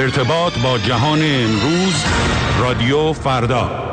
ارتباط با جهان امروز، رادیو فردا.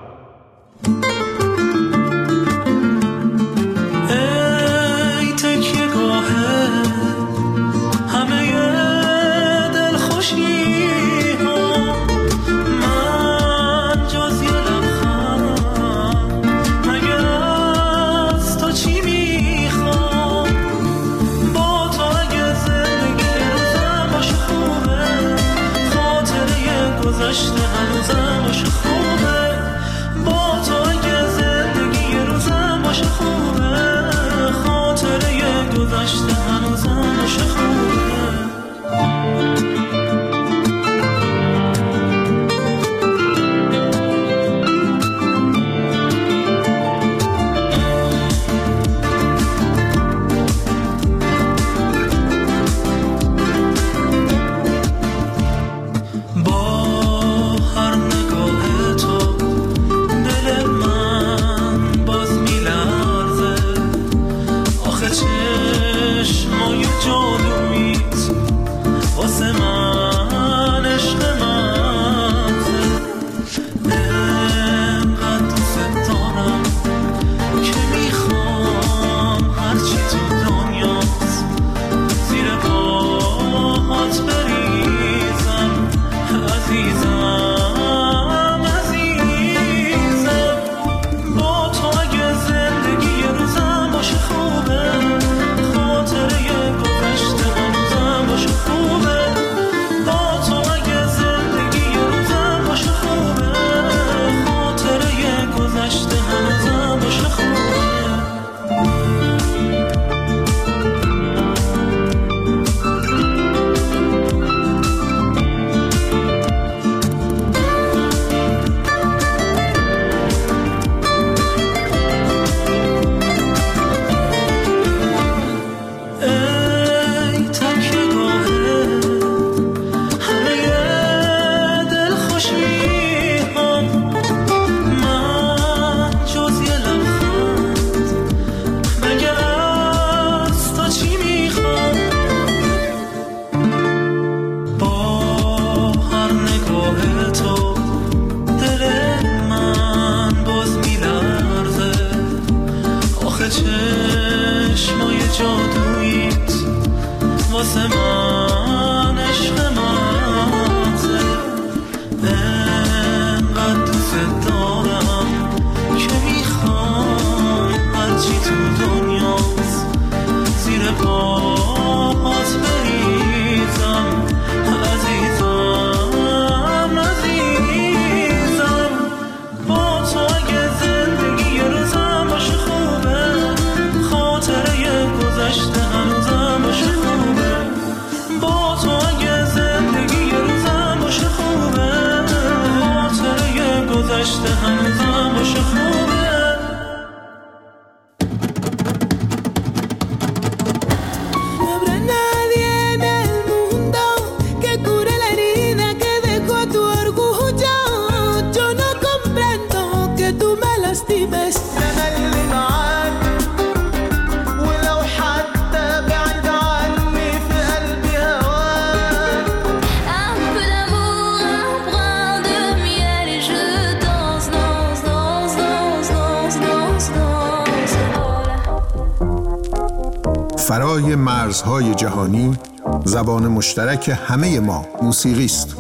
فرای مرزهای جهانی، زبان مشترک همه ما موسیقی است.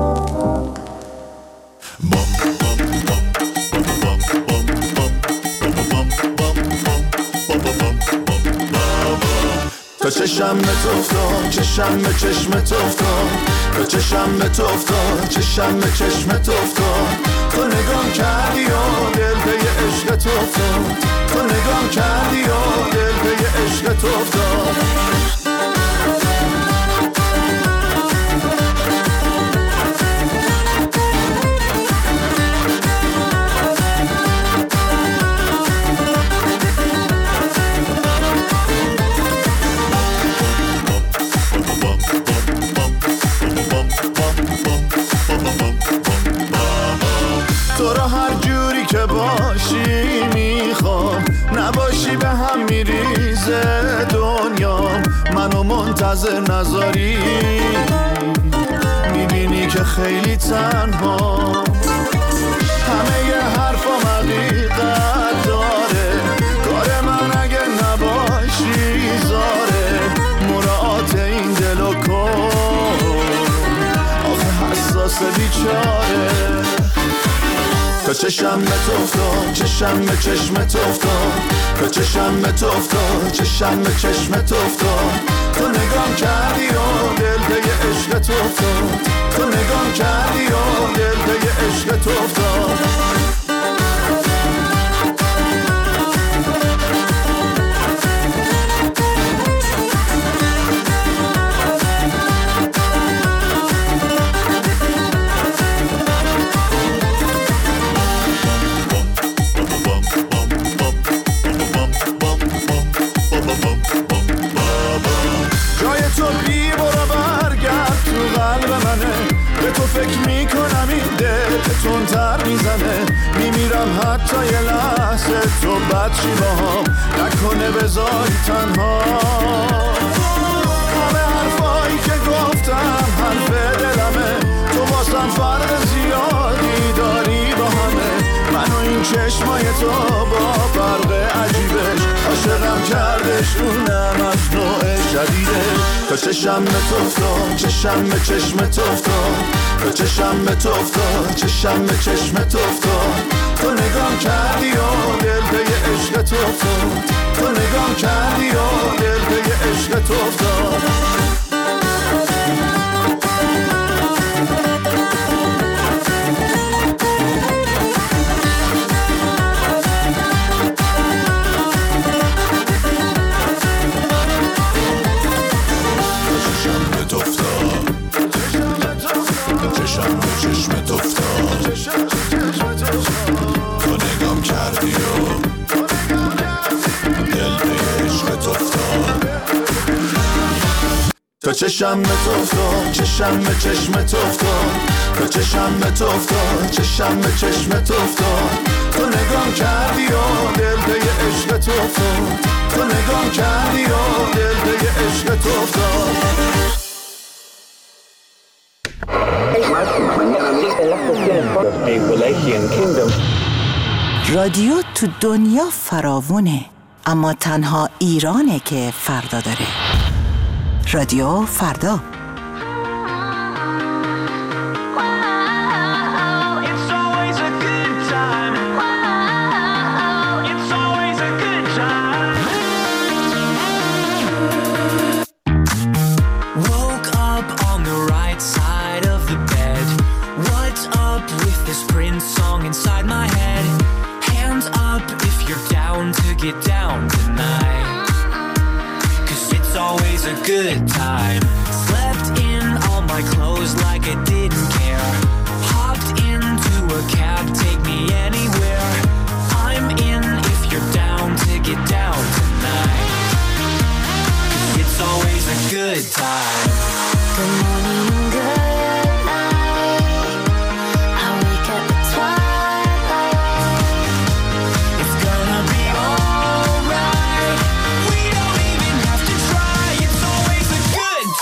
تا چشم تو افتاد، چشم به چشم تو افتاد، تا چشم به تو افتاد، چشم به چشم تو افتاد، تو نگاه کردی و دل به عشق تو افتاد، تو نگاه کردی و دل به عشق تو افتاد. تو را هر جوری که باشی میخوام، نباشی به هم میریزه دنیا، منو منتظر نذاری، میبینی خیلی تنها. همه ی حرفام حقیقت داره، کار من اگه نباشی زاره. مراعات این دل و کن، آخه حساس بیچاره. تا چشم به تو افتاد، چشم به چشم تو افتاد، تا چشم به تو افتاد، چشم به چشم تو افتاد. تو نگام کردی و دل به عشق تو افتاد، تو نگام کردی و دل به عشق تو افتاد. تو فکر میکنم این دل تندتر میزنه، میمیرم حتی یه لحظه تو بد چی باهام نکنه بذاری تنها. همه حرفایی که گفتم حرف دلمه، تو واسم فرق زیادی داری با همه. من و این چشمای تو با فرق عجیبش عاشقم کردش، اونم از نوع جدیدش. تا چشم به تو افتاد، چشم به چشم تو افتاد، تا چشم به تو افتاد، چشم به چشم تو افتاد. تو نگام کردی و دل به عشق تو افتاد، تو نگام کردی و دل به عشق تو افتاد. تا چشم به تو افتاد، چشم به چشم تو افتاد، تا چشم به تو افتاد، چشم به چشم تو افتاد. تو نگام کردی و دل به عشق تو افتاد، تو نگام کردی و دل به عشق تو افتاد. رادیو تو دنیا فراوونه، اما تنها ایرانه که فردا داره. رادیو فردا. Good time. Slept in all my clothes like I didn't care. Hopped into a cab, take me anywhere. I'm in if you're down to get down tonight. 'Cause it's always a good time. Good morning, good night. I wake up at twilight. It's gonna be alright. We don't even have to try. It's always a good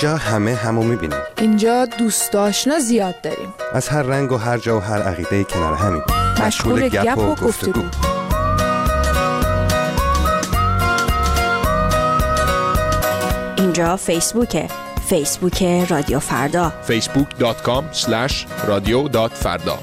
اینجا همه همو میبینیم. اینجا دوست آشنا زیاد داریم. از هر رنگ و هر جا و هر عقیده کنار همیم. مشغول گپ و گفتگو. اینجا فیسبوک رادیو فردا. facebook.com/radio.farda.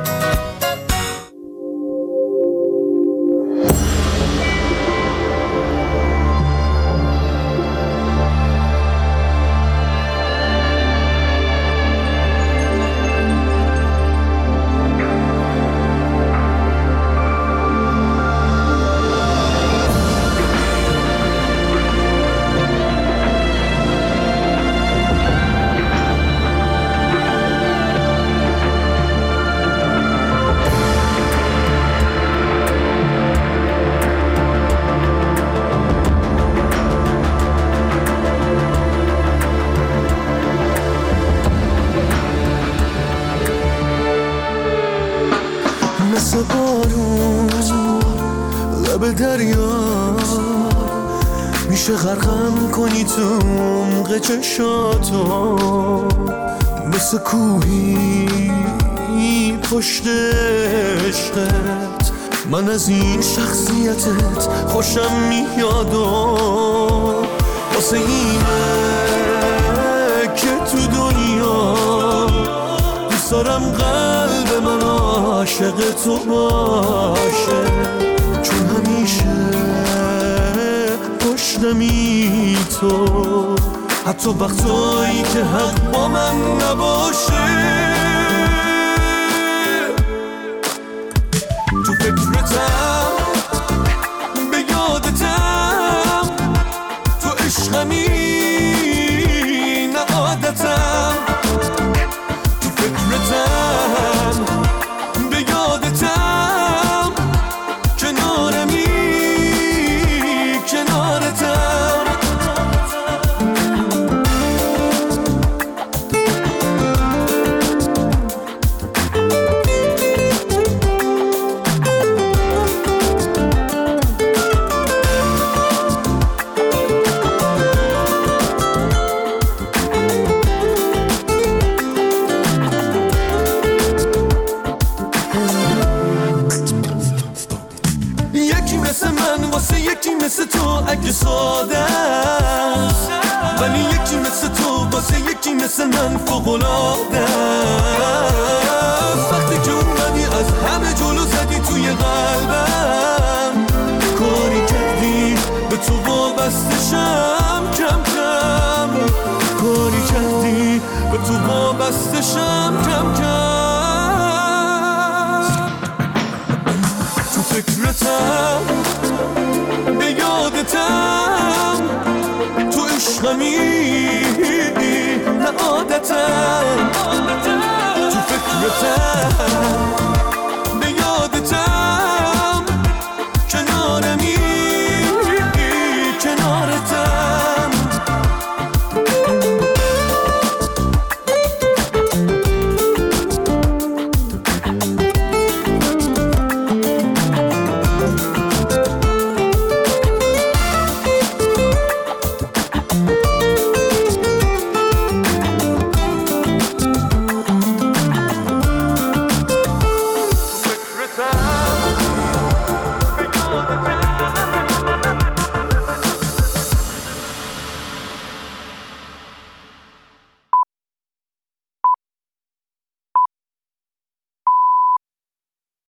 مثل بارون لب دریا میشه غرقم کنی تو عمق چشاتو، مثل کوهی پشت عشقت من از این شخصیتت خوشم میاد و واسه اینه که تو دنیا دوست دارم قلب من عاشق تو باشه، چون همیشه پشتمی تو، حتی وقتایی که حق با من نباشه. تو فکرتم به یادتم، تو عشقمی نه عادتم، تو فکرتم به یادتم، کنارمی کنارتم. یکی مثل تو اگه ساده است، ولی یکی مثل تو واسه یکی مثل من فوق‌العاده است. وقتی که اومدی از همه جلو زدی توی قلبم، کاری کردی به تو وابستشم کم کم، کاری کردی به تو وابستشم کم کم. تو فکرتم به یادتم، تو عشقمی نه عادتم، تو فکرتم